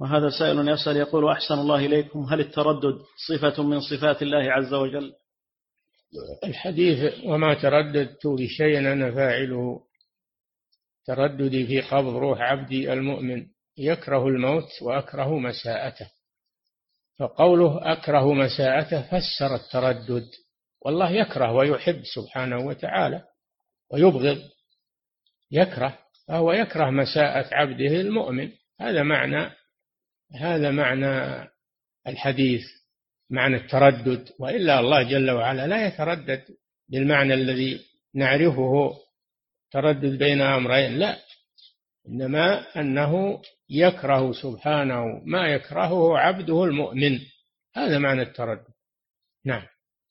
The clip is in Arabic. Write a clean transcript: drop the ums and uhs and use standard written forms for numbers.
وهذا سائل يسأل يقول: أحسن الله إليكم، هل التردد صفة من صفات الله عز وجل؟ الحديث: وما ترددت لشيء أنا فاعله، ترددي في قبض روح عبدي المؤمن يكره الموت وأكره مساءته. فقوله أكره مساءته فسر التردد، والله يكره ويحب سبحانه وتعالى ويبغض، يكره، فهو يكره مساءة عبده المؤمن. هذا معنى الحديث، معنى التردد. وإلا الله جل وعلا لا يتردد بالمعنى الذي نعرفه، تردد بين أمرين، لا، إنما أنه يكره سبحانه ما يكرهه عبده المؤمن، هذا معنى التردد. نعم.